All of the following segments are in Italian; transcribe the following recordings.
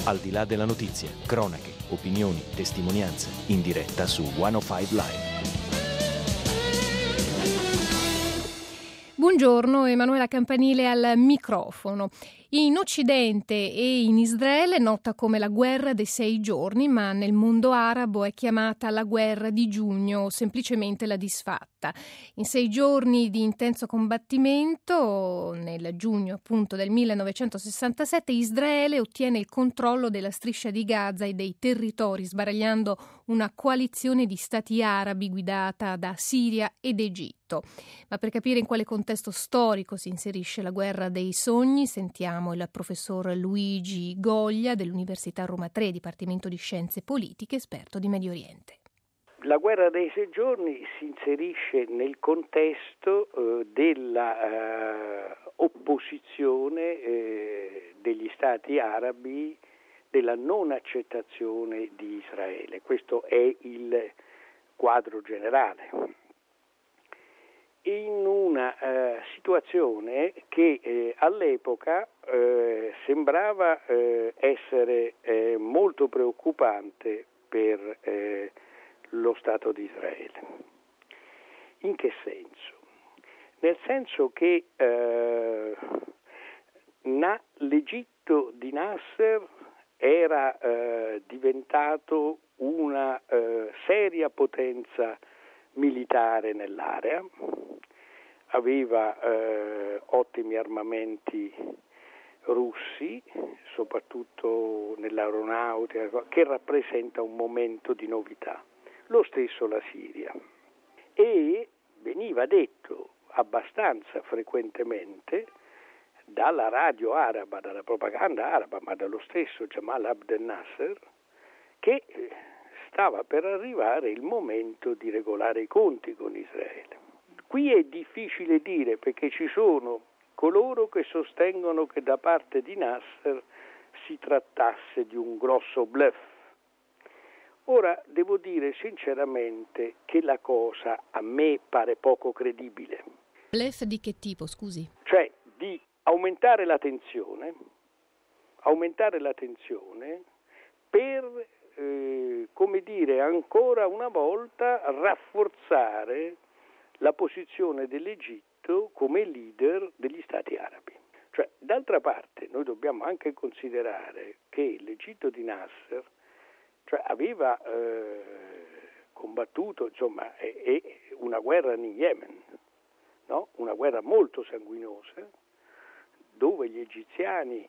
Al di là della notizia, cronache, opinioni, testimonianze, in diretta su 105 Live. Buongiorno, Emanuela Campanile al microfono. In Occidente e in Israele è nota come la guerra dei 6 giorni, ma nel mondo arabo è chiamata la guerra di giugno o semplicemente la disfatta. In 6 giorni di intenso combattimento, nel giugno appunto del 1967, Israele ottiene il controllo della striscia di Gaza e dei territori, sbaragliando una coalizione di stati arabi guidata da Siria ed Egitto. Ma per capire in quale contesto storico si inserisce la guerra dei sogni, sentiamo il professor Luigi Goglia dell'Università Roma III, Dipartimento di Scienze Politiche, esperto di Medio Oriente. La guerra dei 6 giorni si inserisce nel contesto della opposizione degli stati arabi, della non accettazione di Israele. Questo è il quadro generale. In una situazione che all'epoca sembrava essere molto preoccupante per lo Stato di Israele. In che senso? Nel senso che l'Egitto di Nasser era diventato una seria potenza militare nell'area, aveva ottimi armamenti russi, soprattutto nell'aeronautica, che rappresenta un momento di novità. Lo stesso la Siria. E veniva detto abbastanza frequentemente dalla radio araba, dalla propaganda araba, ma dallo stesso Jamal Abdel Nasser, che stava per arrivare il momento di regolare i conti con Israele. Qui è difficile dire, perché ci sono coloro che sostengono che da parte di Nasser si trattasse di un grosso bluff. Ora devo dire sinceramente che la cosa a me pare poco credibile. Bluff di che tipo, scusi? Cioè di aumentare la tensione per come dire, ancora una volta rafforzare la posizione dell'Egitto come leader degli stati arabi. Cioè, d'altra parte, noi dobbiamo anche considerare che l'Egitto di Nasser aveva combattuto, insomma, è una guerra in Yemen, no? Una guerra molto sanguinosa, dove gli egiziani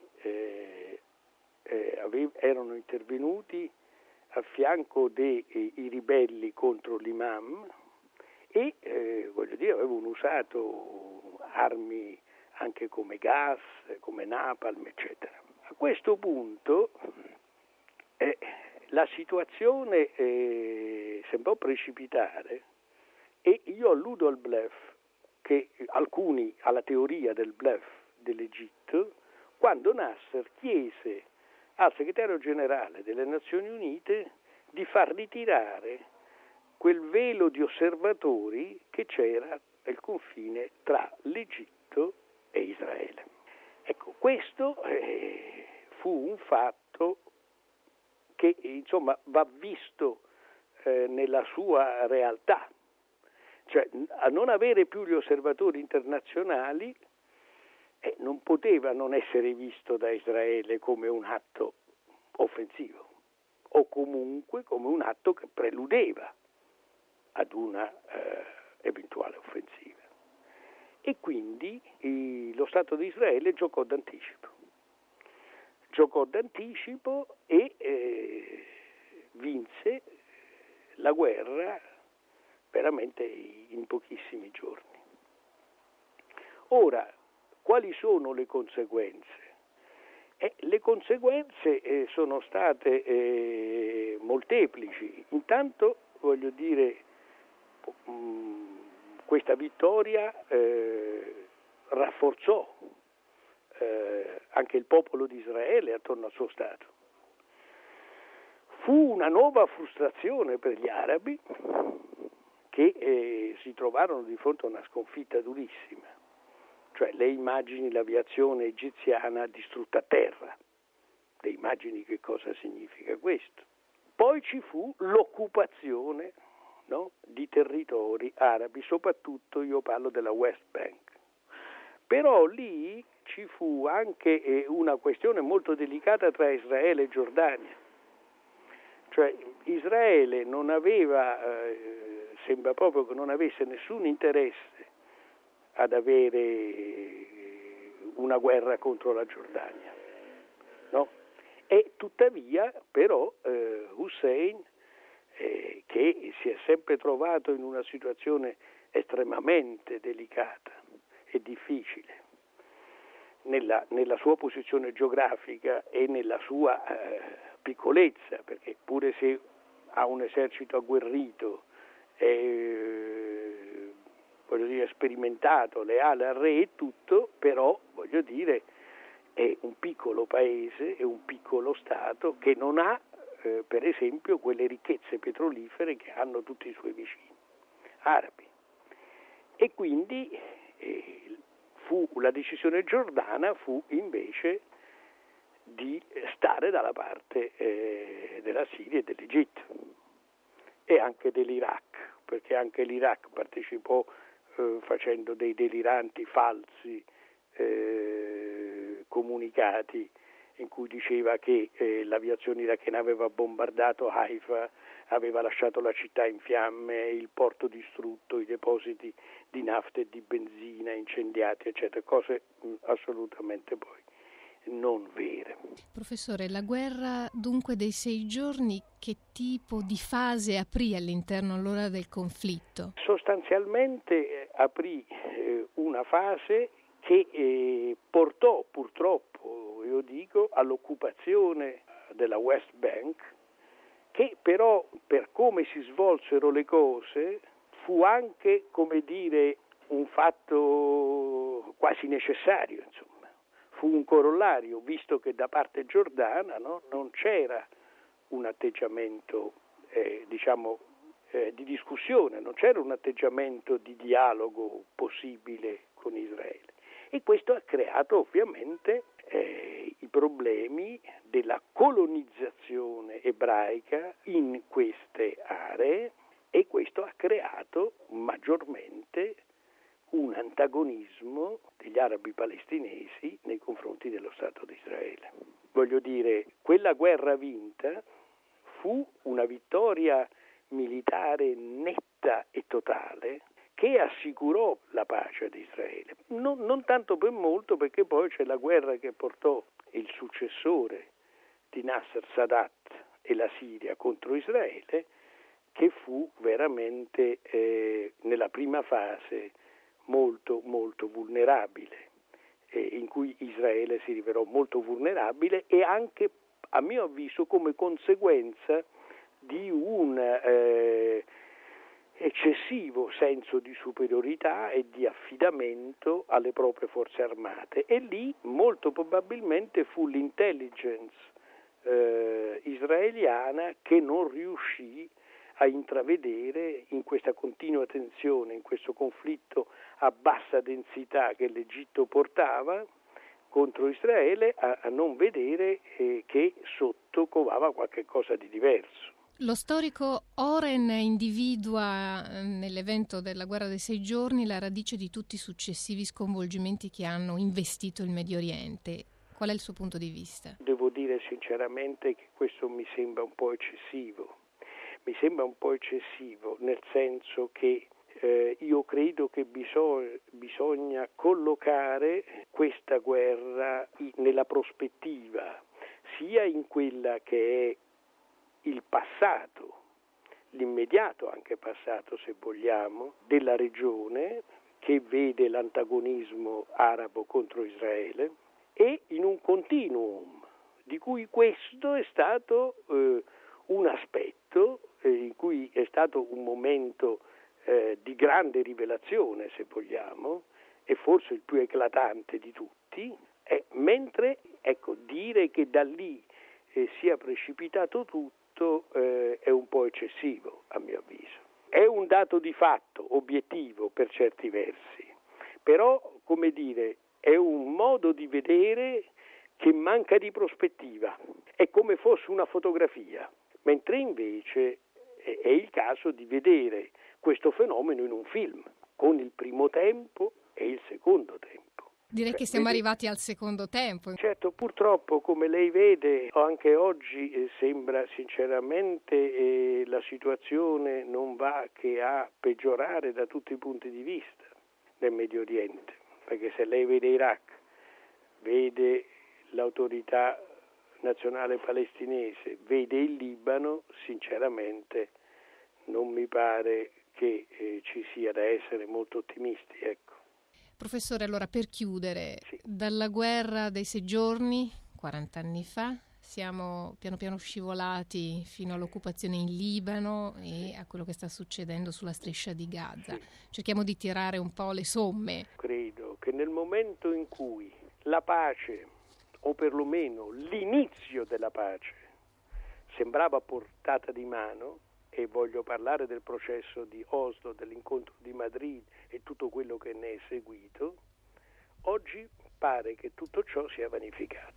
erano intervenuti a fianco dei ribelli contro l'imam e avevano usato armi anche come gas, come napalm, eccetera. A questo punto la situazione sembrò precipitare e io alludo al bluff, che alcuni alla teoria del bluff dell'Egitto, quando Nasser chiese al segretario generale delle Nazioni Unite di far ritirare quel velo di osservatori che c'era al confine tra l'Egitto e Israele. Ecco, questo fu un fatto che insomma va visto nella sua realtà, cioè a non avere più gli osservatori internazionali non poteva non essere visto da Israele come un atto offensivo o comunque come un atto che preludeva ad una eventuale offensiva. E quindi lo Stato di Israele giocò d'anticipo e vinse la guerra veramente in pochissimi giorni. Ora, quali sono le conseguenze? Le conseguenze sono state molteplici. Intanto, voglio dire, questa vittoria rafforzò anche il popolo di Israele attorno al suo Stato. Fu una nuova frustrazione per gli arabi che si trovarono di fronte a una sconfitta durissima. Cioè, lei immagini l'aviazione egiziana distrutta a terra, le immagini che cosa significa questo. Poi ci fu l'occupazione, no, di territori arabi, soprattutto io parlo della West Bank. Però lì ci fu anche una questione molto delicata tra Israele e Giordania. Cioè Israele non aveva, sembra proprio che non avesse nessun interesse ad avere una guerra contro la Giordania, no? E tuttavia però Hussein, che si è sempre trovato in una situazione estremamente delicata e difficile nella sua posizione geografica e nella sua piccolezza, perché pure se ha un esercito agguerrito e voglio dire sperimentato, leale al re e tutto, però voglio dire è un piccolo paese, è un piccolo stato che non ha per esempio quelle ricchezze petrolifere che hanno tutti i suoi vicini arabi. E quindi la decisione giordana fu invece di stare dalla parte della Siria e dell'Egitto e anche dell'Iraq, perché anche l'Iraq partecipò facendo dei deliranti falsi comunicati in cui diceva che l'aviazione irachena aveva bombardato Haifa, aveva lasciato la città in fiamme, il porto distrutto, i depositi di nafta e di benzina incendiati, eccetera, cose assolutamente poi non vere. Professore, la guerra dunque dei 6 giorni che tipo di fase aprì all'interno allora del conflitto? Sostanzialmente aprì una fase che portò purtroppo, io dico, all'occupazione della West Bank, che però per come si svolsero le cose fu anche, come dire, un fatto quasi necessario, insomma. Fu un corollario, visto che da parte giordana, no, non c'era un atteggiamento di discussione, non c'era un atteggiamento di dialogo possibile con Israele. E questo ha creato ovviamente i problemi della colonizzazione ebraica in queste aree, e questo ha creato maggiormente un antagonismo degli arabi palestinesi nei confronti dello Stato di Israele. Voglio dire, quella guerra vinta fu una vittoria militare netta e totale che assicurò la pace ad Israele. Non tanto per molto, perché poi c'è la guerra che portò il successore di Nasser Sadat e la Siria contro Israele, che fu veramente nella prima fase molto molto vulnerabile, in cui Israele si rivelò molto vulnerabile e anche, a mio avviso, come conseguenza di un eccessivo senso di superiorità e di affidamento alle proprie forze armate, e lì molto probabilmente fu l'intelligence israeliana che non riuscì a intravedere in questa continua tensione, in questo conflitto a bassa densità che l'Egitto portava contro Israele, a non vedere che sotto covava qualche cosa di diverso. Lo storico Oren individua nell'evento della guerra dei 6 giorni la radice di tutti i successivi sconvolgimenti che hanno investito il Medio Oriente. Qual è il suo punto di vista? Devo dire sinceramente che questo mi sembra un po' eccessivo. Mi sembra un po' eccessivo nel senso che io credo che bisogna collocare questa guerra nella prospettiva, sia in quella che è il passato, l'immediato anche passato se vogliamo, della regione che vede l'antagonismo arabo contro Israele, e in un continuum di cui questo è stato un aspetto in cui è stato un momento di grande rivelazione, se vogliamo, e forse il più eclatante di tutti, mentre dire che da lì sia precipitato tutto è un po' eccessivo, a mio avviso. È un dato di fatto, obiettivo per certi versi, però, come dire, è un modo di vedere che manca di prospettiva, è come fosse una fotografia, mentre invece è il caso di vedere questo fenomeno in un film, con il primo tempo e il secondo tempo. Direi che siamo arrivati al secondo tempo. Certo, purtroppo, come lei vede, anche oggi sembra sinceramente la situazione non va che a peggiorare da tutti i punti di vista nel Medio Oriente, perché se lei vede Iraq, vede l'autorità nazionale palestinese, vede il Libano, sinceramente non mi pare che ci sia da essere molto ottimisti, ecco. Professore, allora per chiudere, Sì. dalla guerra dei 6 giorni, 40 anni fa, siamo piano piano scivolati fino all'occupazione in Libano e a quello che sta succedendo sulla striscia di Gaza. Cerchiamo di tirare un po' le somme. Credo che nel momento in cui la pace, o perlomeno l'inizio della pace, sembrava a portata di mano, e voglio parlare del processo di Oslo, dell'incontro di Madrid e tutto quello che ne è seguito, oggi pare che tutto ciò sia vanificato.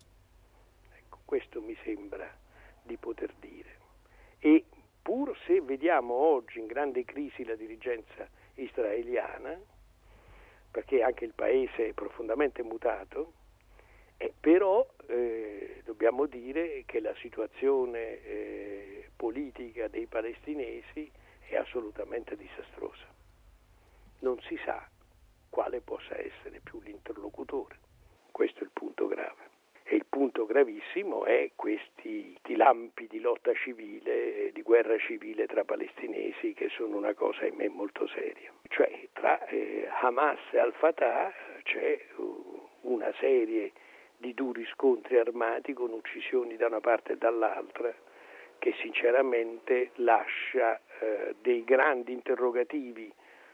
Ecco, questo mi sembra di poter dire. E pur se vediamo oggi in grande crisi la dirigenza israeliana, perché anche il paese è profondamente mutato, però dobbiamo dire che la situazione politica dei palestinesi è assolutamente disastrosa. Non si sa quale possa essere più l'interlocutore. Questo è il punto grave. E il punto gravissimo è questi lampi di lotta civile, di guerra civile tra palestinesi, che sono una cosa, ahimè, molto seria. Cioè tra Hamas e Al-Fatah c'è una serie di duri scontri armati con uccisioni da una parte e dall'altra, che sinceramente lascia dei grandi interrogativi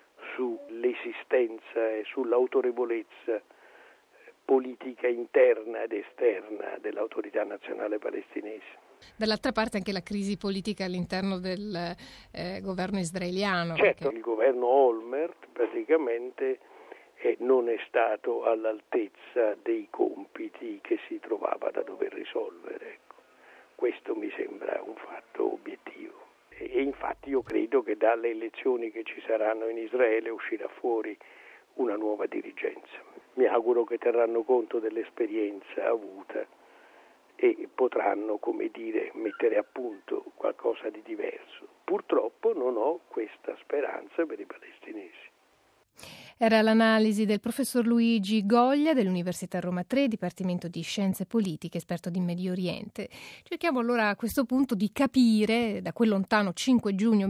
sull'esistenza e sull'autorevolezza politica interna ed esterna dell'autorità nazionale palestinese. Dall'altra parte anche la crisi politica all'interno del governo israeliano. Certo, perché... il governo Olmert praticamente non è stato all'altezza dei compiti che si trovava da dover risolvere. Ecco. Questo mi sembra un fatto obiettivo. E infatti io credo che dalle elezioni che ci saranno in Israele uscirà fuori una nuova dirigenza. Mi auguro che terranno conto dell'esperienza avuta e potranno, come dire, mettere a punto qualcosa di diverso. Purtroppo non ho questa speranza per i palestinesi. Era l'analisi del professor Luigi Goglia dell'Università Roma III, Dipartimento di Scienze Politiche, esperto di Medio Oriente. Cerchiamo allora a questo punto di capire, da quel lontano 5 giugno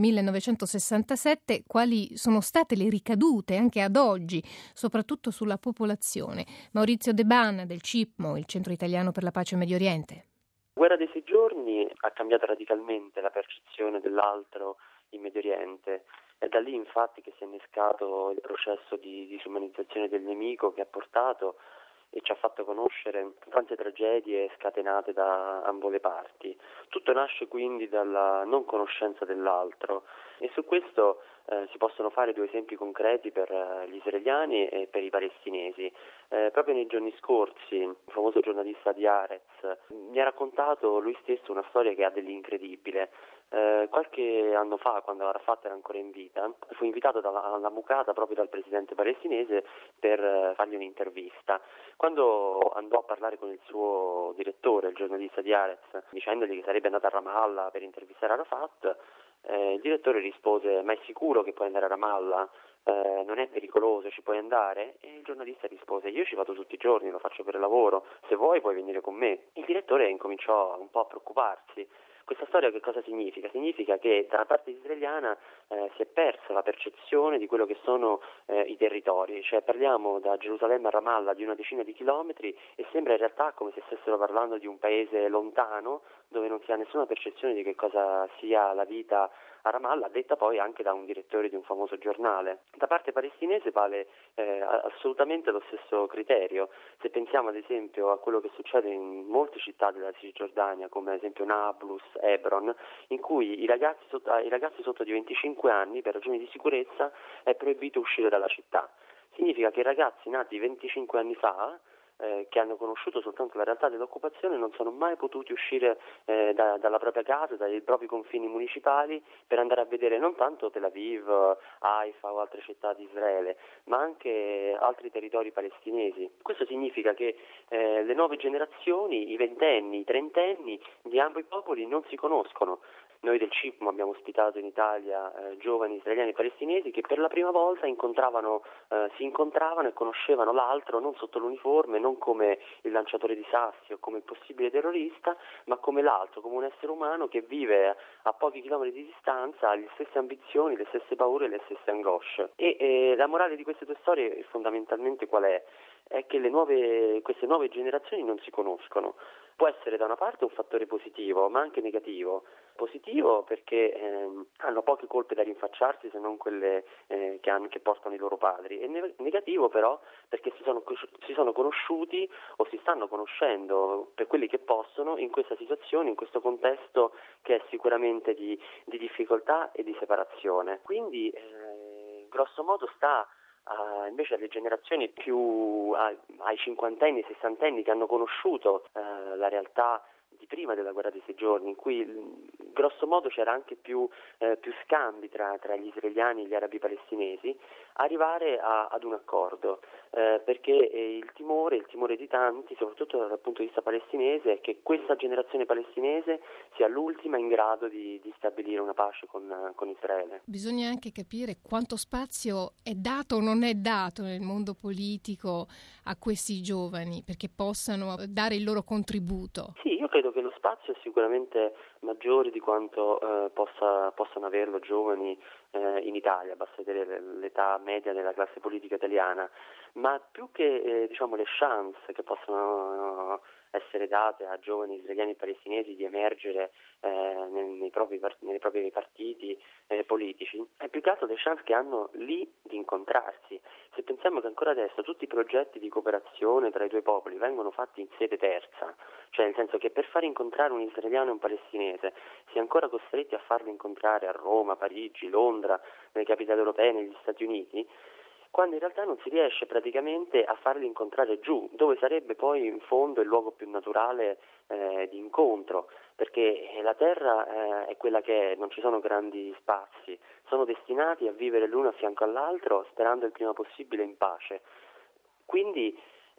1967, quali sono state le ricadute anche ad oggi, soprattutto sulla popolazione. Maurizio De Ban del CIPMO, il Centro Italiano per la Pace in Medio Oriente. La guerra dei 6 giorni ha cambiato radicalmente la percezione dell'altro in Medio Oriente. È da lì infatti che si è innescato il processo di disumanizzazione del nemico, che ha portato e ci ha fatto conoscere tante tragedie scatenate da ambo le parti. Tutto nasce quindi dalla non conoscenza dell'altro e su questo si possono fare 2 esempi concreti per gli israeliani e per i palestinesi. Proprio nei giorni scorsi il famoso giornalista di Haaretz mi ha raccontato lui stesso una storia che ha dell'incredibile. Qualche anno fa, quando Arafat era ancora in vita, fu invitato alla Mucata proprio dal presidente palestinese per fargli un'intervista. Quando andò a parlare con il suo direttore, il giornalista di Haaretz, dicendogli che sarebbe andato a Ramallah per intervistare Arafat, il direttore rispose: ma è sicuro che puoi andare a Ramallah? Non è pericoloso, ci puoi andare? E il giornalista rispose: io ci vado tutti i giorni, lo faccio per lavoro, se vuoi puoi venire con me. Il direttore incominciò un po' a preoccuparsi. Questa storia che cosa significa? Significa che dalla parte israeliana si è persa la percezione di quello che sono i territori, cioè parliamo da Gerusalemme a Ramallah di una decina di chilometri e sembra in realtà come se stessero parlando di un paese lontano dove non si ha nessuna percezione di che cosa sia la vita a Ramallah, detta poi anche da un direttore di un famoso giornale. Da parte palestinese vale assolutamente lo stesso criterio. Se pensiamo ad esempio a quello che succede in molte città della Cisgiordania, come ad esempio Nablus, Hebron, in cui ai ragazzi sotto di 25 anni per ragioni di sicurezza è proibito uscire dalla città. Significa che i ragazzi nati 25 anni fa che hanno conosciuto soltanto la realtà dell'occupazione non sono mai potuti uscire dalla propria casa, dai propri confini municipali per andare a vedere non tanto Tel Aviv, Haifa o altre città di Israele, ma anche altri territori palestinesi. Questo significa che le nuove generazioni, i ventenni, i trentenni di ambo i popoli non si conoscono. Noi del CIPMO abbiamo ospitato in Italia giovani israeliani e palestinesi che per la prima volta si incontravano e conoscevano l'altro non sotto l'uniforme, non come il lanciatore di sassi o come il possibile terrorista, ma come l'altro, come un essere umano che vive a pochi chilometri di distanza, ha le stesse ambizioni, le stesse paure e le stesse angosce. E la morale di queste due storie fondamentalmente qual è? È che queste nuove generazioni non si conoscono. Può essere da una parte un fattore positivo, ma anche negativo. Positivo perché hanno poche colpe da rinfacciarsi se non quelle che portano i loro padri, e negativo però perché si sono conosciuti o si stanno conoscendo per quelli che possono in questa situazione, in questo contesto che è sicuramente di difficoltà e di separazione. Quindi grosso modo sta invece alle generazioni più ai cinquantenni, sessantenni che hanno conosciuto la realtà di prima della guerra dei 6 giorni, in cui grosso modo c'era anche più scambi tra gli israeliani e gli arabi palestinesi, arrivare ad un accordo, perché il timore di tanti, soprattutto dal punto di vista palestinese, è che questa generazione palestinese sia l'ultima in grado di stabilire una pace con Israele. Bisogna anche capire quanto spazio è dato o non è dato nel mondo politico a questi giovani perché possano dare il loro contributo. Sì, io credo che lo spazio è sicuramente maggiore di quanto possano averlo giovani in Italia, basta vedere l'età media della classe politica italiana, ma più che le chance che possono essere date a giovani israeliani e palestinesi di emergere nei propri partiti politici, è più che altro le chance che hanno lì di incontrarsi. Se pensiamo che ancora adesso tutti i progetti di cooperazione tra i due popoli vengono fatti in sede terza, cioè nel senso che per far incontrare un israeliano e un palestinese si è ancora costretti a farlo incontrare a Roma, Parigi, Londra, nelle capitali europee, negli Stati Uniti, quando in realtà non si riesce praticamente a farli incontrare giù, dove sarebbe poi in fondo il luogo più naturale di incontro, perché la terra è quella che è, non ci sono grandi spazi, sono destinati a vivere l'uno a fianco all'altro sperando il prima possibile in pace. Quindi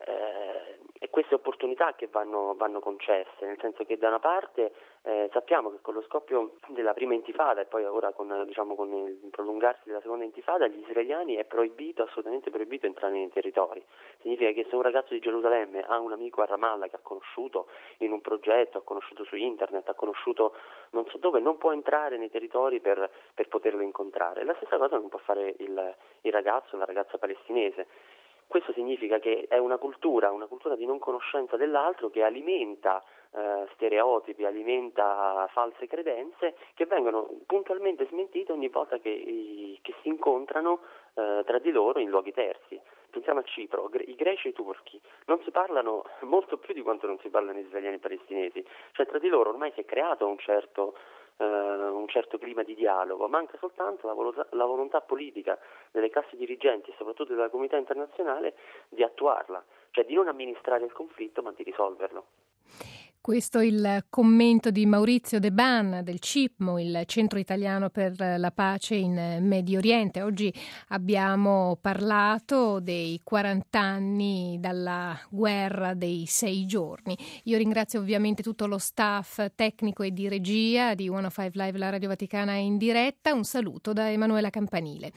e queste opportunità che vanno concesse, nel senso che da una parte sappiamo che con lo scoppio della prima intifada e poi ora con il prolungarsi della seconda intifada, agli israeliani è assolutamente proibito entrare nei territori. Significa che se un ragazzo di Gerusalemme ha un amico a Ramallah che ha conosciuto in un progetto, ha conosciuto su internet, ha conosciuto non so dove, non può entrare nei territori per poterlo incontrare. La stessa cosa non può fare il ragazzo o la ragazza palestinese. Questo significa che è una cultura di non conoscenza dell'altro che alimenta stereotipi, alimenta false credenze che vengono puntualmente smentite ogni volta che si incontrano tra di loro in luoghi terzi. Pensiamo a Cipro, i greci e i turchi non si parlano molto più di quanto non si parlano israeliani e palestinesi, cioè tra di loro ormai si è creato un certo clima di dialogo, manca soltanto la volontà politica delle classi dirigenti e soprattutto della comunità internazionale di attuarla, cioè di non amministrare il conflitto ma di risolverlo. Questo è il commento di Maurizio De Ban del CIPMO, il Centro Italiano per la Pace in Medio Oriente. Oggi abbiamo parlato dei 40 anni dalla guerra dei 6 giorni. Io ringrazio ovviamente tutto lo staff tecnico e di regia di 105 Live, la Radio Vaticana in diretta. Un saluto da Emanuela Campanile.